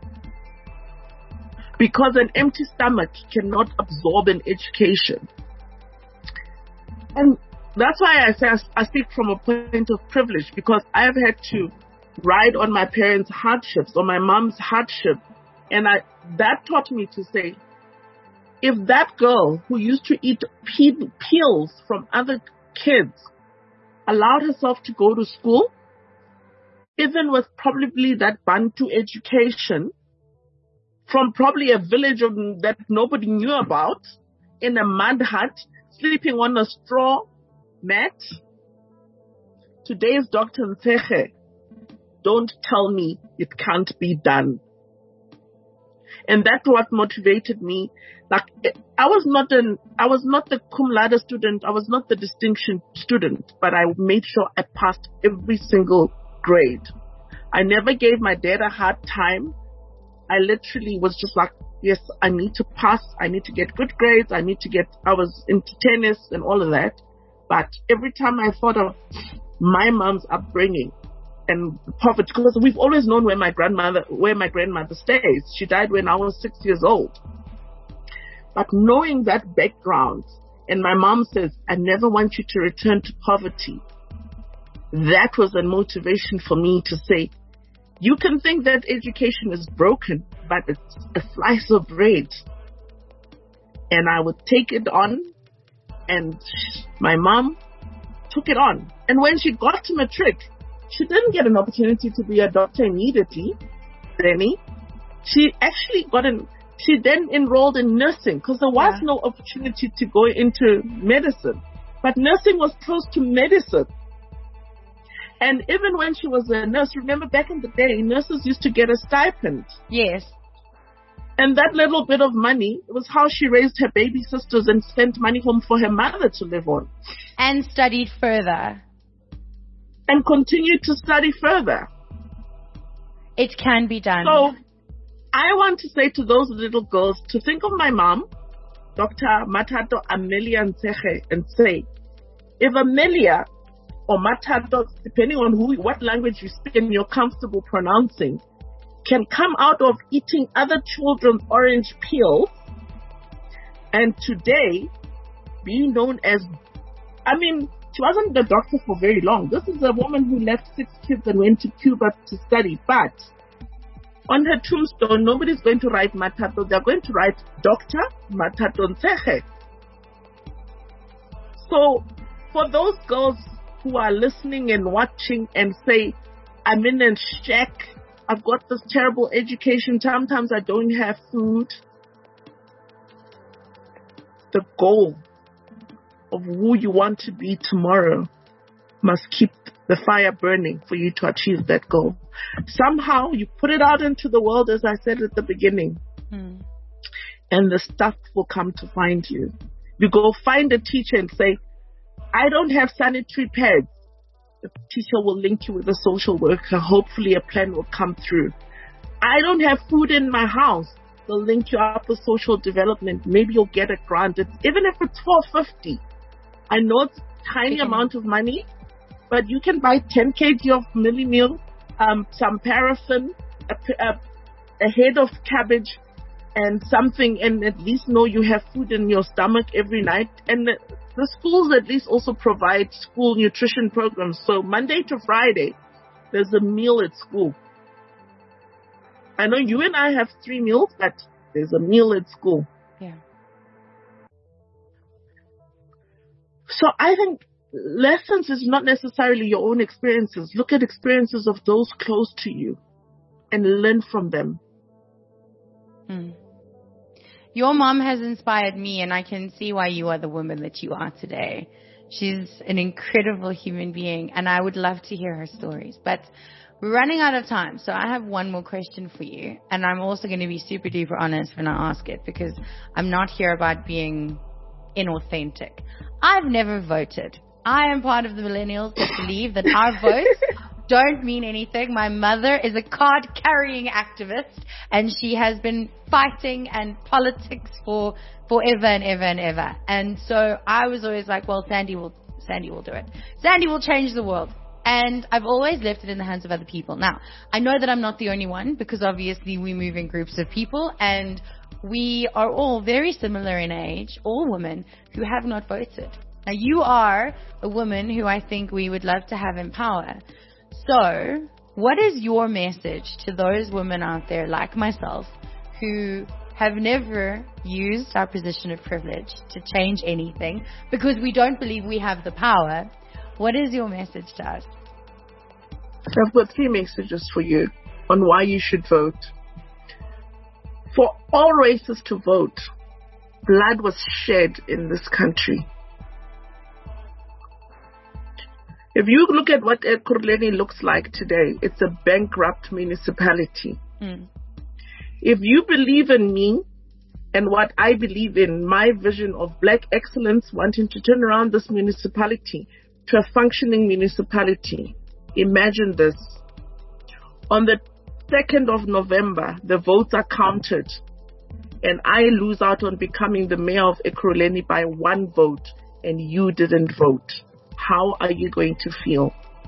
Because an empty stomach cannot absorb an education. And that's why I say I speak from a point of privilege, because I have had to ride on my parents' hardships, or my mom's hardship. And that taught me to say, if that girl who used to eat peels from other kids allowed herself to go to school, even with probably that Bantu education, from probably a village that nobody knew about, in a mud hut, sleeping on a straw mat. Today's Dr. Ntseche, don't tell me it can't be done. And that's what motivated me. Like, I was not the cum laude student. I was not the distinction student, but I made sure I passed every single grade. I never gave my dad a hard time. I literally was just like, yes, I need to pass. I need to get good grades. I was into tennis and all of that. But every time I thought of my mom's upbringing and poverty, because we've always known where my grandmother stays. She died when I was 6 years old. But knowing that background, and my mom says, I never want you to return to poverty. That was a motivation for me to say, you can think that education is broken, but it's a slice of bread. And I would take it on, and my mom took it on. And when she got to matric, she didn't get an opportunity to be a doctor immediately, Rennie. She actually she then enrolled in nursing, because there was no opportunity to go into medicine. But nursing was close to medicine. And even when she was a nurse, remember back in the day, nurses used to get a stipend. Yes. And that little bit of money was how she raised her baby sisters and sent money home for her mother to live on. And studied further. And continued to study further. It can be done. So I want to say to those little girls to think of my mom, Dr. Mathato Amelia Ntsege, and say, if Amelia or Mathato, depending on what language you speak and you're comfortable pronouncing, can come out of eating other children's orange peels and today being known as, she wasn't the doctor for very long. This is a woman who left 6 kids and went to Cuba to study. But on her tombstone, nobody's going to write Mathato. They're going to write Dr. Mathato Ntsege. So for those girls who are listening and watching and say, I'm in a shack, I've got this terrible education, sometimes I don't have food. The goal of who you want to be tomorrow must keep the fire burning for you to achieve that goal. Somehow you put it out into the world, as I said at the beginning, and the stuff will come to find you. You go find a teacher and say, I don't have sanitary pads. The teacher will link you with a social worker. Hopefully a plan will come through. I don't have food in my house. They'll link you up with social development. Maybe you'll get a grant. Even if it's $4.50. I know it's a tiny amount of money, but you can buy 10 kg of milli meal, some paraffin, a head of cabbage, and something, and at least know you have food in your stomach every night. And the schools at least also provide school nutrition programs. So Monday to Friday, there's a meal at school. I know you and I have 3 meals, but there's a meal at school. Yeah. So I think lessons is not necessarily your own experiences. Look at experiences of those close to you and learn from them. Your mom has inspired me, and I can see why you are the woman that you are today. She's an incredible human being, and I would love to hear her stories. But we're running out of time, so I have one more question for you, and I'm also going to be super duper honest when I ask it, because I'm not here about being inauthentic. I've never voted. I am part of the millennials that believe that our votes don't mean anything. My mother is a card-carrying activist, and she has been fighting and politics for forever and ever and ever. And so I was always like, well, Sandy will do it. Sandy will change the world. And I've always left it in the hands of other people. Now, I know that I'm not the only one, because obviously we move in groups of people, and we are all very similar in age, all women who have not voted. Now, you are a woman who I think we would love to have in power. So, what is your message to those women out there like myself who have never used our position of privilege to change anything because we don't believe we have the power? What is your message to us? I've got 3 messages for you on why you should vote. For all races to vote, blood was shed in this country. If you look at what Ekurhuleni looks like today, it's a bankrupt municipality. If you believe in me and what I believe in, my vision of black excellence, wanting to turn around this municipality to a functioning municipality, imagine this. On the 2nd of November, the votes are counted, and I lose out on becoming the mayor of Ekurhuleni by 1 vote, and you didn't vote. How are you going to feel?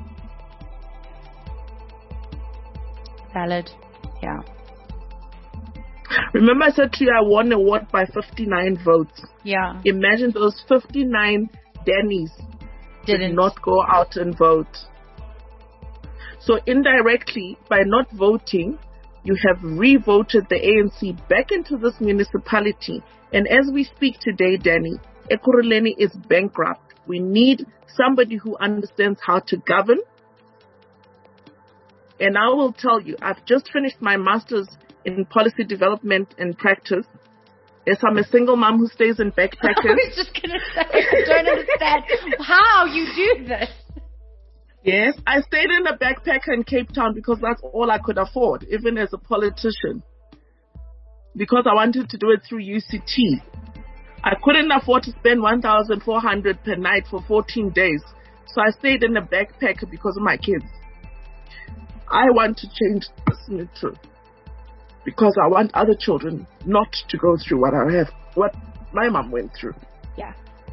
Valid. Yeah. Remember I said to you I won a award by 59 votes. Yeah. Imagine those 59 Dannies did not go out and vote. So indirectly, by not voting, you have re-voted the ANC back into this municipality. And as we speak today, Danny, Ekurhuleni is bankrupt. We need somebody who understands how to govern. And I will tell you, I've just finished my master's in policy development and practice. Yes, I'm a single mom who stays in backpackers. I was just going to say, I don't understand how you do this. Yes, I stayed in a backpacker in Cape Town because that's all I could afford, even as a politician. Because I wanted to do it through UCT. I couldn't afford to spend 1,400 per night for 14 days. So I stayed in a backpacker because of my kids. I want to change this metro. because I want other children not to go through what my mom went through. Yeah.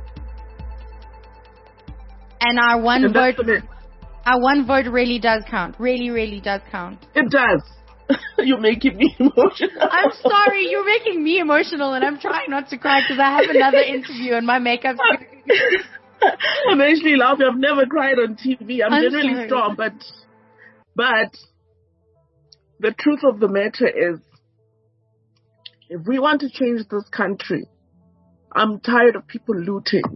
And our one vote really does count. Really, really does count. It does. You're making me emotional. I'm sorry, you're making me emotional, and I'm trying not to cry because I have another interview and my makeup's. I'm actually laughing. I've never cried on TV. I'm generally sorry. strong, but the truth of the matter is, if we want to change this country, I'm tired of people looting.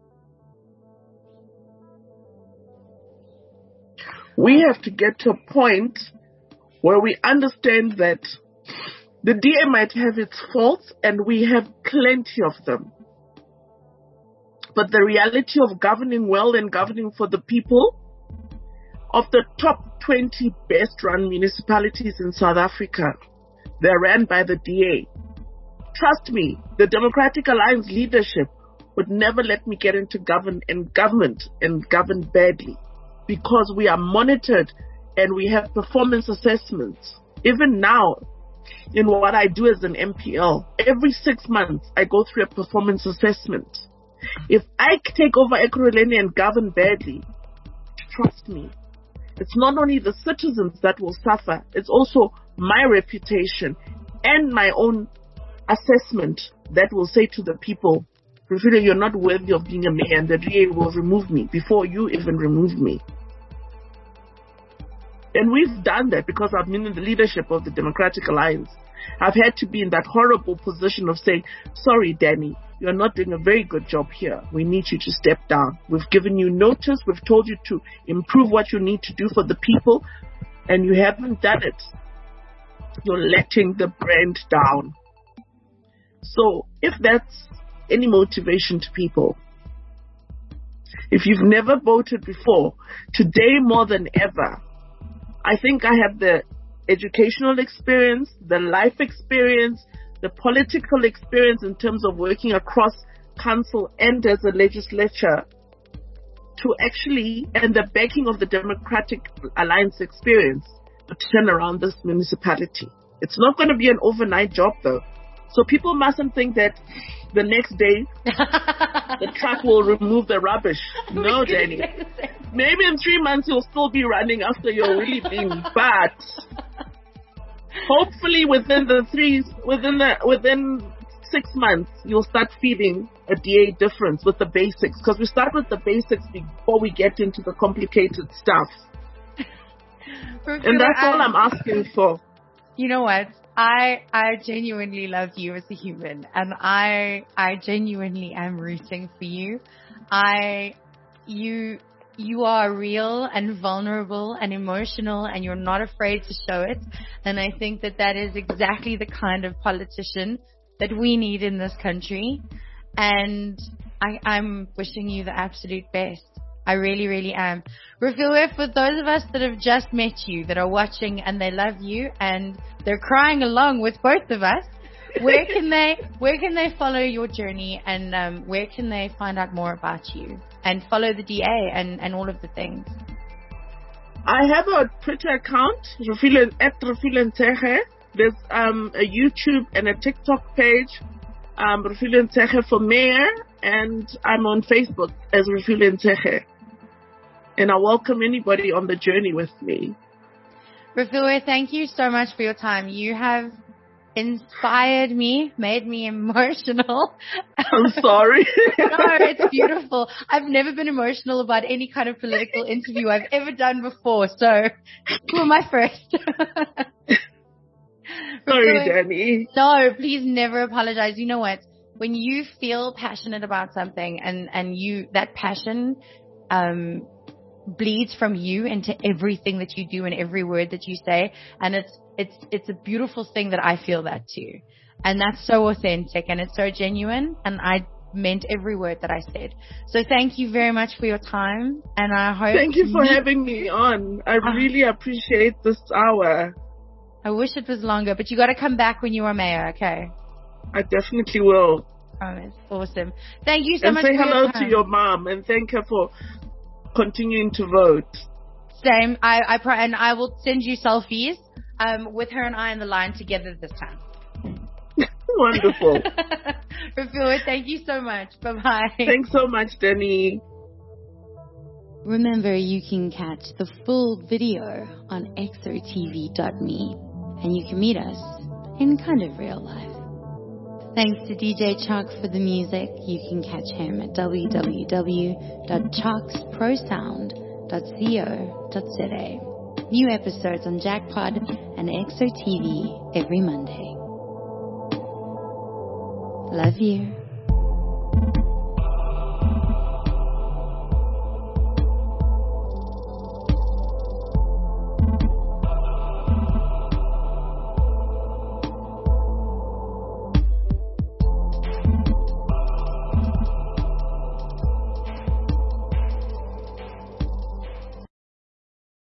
We have to get to a point where we understand that the DA might have its faults, and we have plenty of them. But the reality of governing well and governing for the people, of the top 20 best run municipalities in South Africa, they're ran by the DA. Trust me, the Democratic Alliance leadership would never let me get into government and govern badly, because we are monitored and we have performance assessments. Even now, in what I do as an MPL, every 6 months I go through a performance assessment. If I take over Ekurhuleni and govern badly, trust me, it's not only the citizens that will suffer, it's also my reputation and my own assessment that will say to the people, Refilwe, you're not worthy of being a mayor, and the DA will remove me before you even remove me. And we've done that because I've been in the leadership of the Democratic Alliance. I've had to be in that horrible position of saying, sorry, Danny, you're not doing a very good job here. We need you to step down. We've given you notice. We've told you to improve what you need to do for the people, and you haven't done it. You're letting the brand down. So if that's any motivation to people, if you've never voted before, today more than ever, I think I have the educational experience, the life experience, the political experience in terms of working across council and as a legislature to actually, and the backing of the Democratic Alliance experience, to turn around this municipality. It's not going to be an overnight job though. So people mustn't think that the next day the truck will remove the rubbish. No, Danny. Maybe in 3 months you'll still be running after your wheelie bin, but hopefully within 6 months you'll start feeling a DA difference with the basics, because we start with the basics before we get into the complicated stuff. And that's all I'm asking for. You know what? I genuinely love you as a human, and I genuinely am rooting for you. You are real and vulnerable and emotional, and you're not afraid to show it. And I think that is exactly the kind of politician that we need in this country. And I'm wishing you the absolute best. I really, really am. Refilwe, for those of us that have just met you, that are watching and they love you and they're crying along with both of us, where can they follow your journey, and where can they find out more about you and follow the DA and all of the things? I have a Twitter account, @Refilwe Ntshege. There's a YouTube and a TikTok page, Refilwe Ntshege for Mayor, and I'm on Facebook as Refilwe Ntshege. And I welcome anybody on the journey with me. Refilwe, thank you so much for your time. You have inspired me, made me emotional. I'm sorry. No, it's beautiful. I've never been emotional about any kind of political interview I've ever done before, so you were my first. Sorry, Danny. No, please never apologize. You know what? When you feel passionate about something and that passion bleeds from you into everything that you do and every word that you say, and it's a beautiful thing that I feel that too. And that's so authentic and it's so genuine, and I meant every word that I said. So thank you very much for your time, and I hope... Thank you for having me on. I really appreciate this hour. I wish it was longer, but you got to come back when you are mayor, okay? I definitely will. Promise. Awesome. Thank you so much for your time. And say hello to your mom and thank her for continuing to vote. Same. And I will send you selfies with her and I on the line together this time. Wonderful. Refuah, thank you so much. Bye-bye. Thanks so much, Danny. Remember, you can catch the full video on exotv.me, and you can meet us in kind of real life. Thanks to DJ Chuck for the music. You can catch him at www.chucksprosound.co.za. New episodes on Jackpod and ExoTV every Monday. Love you.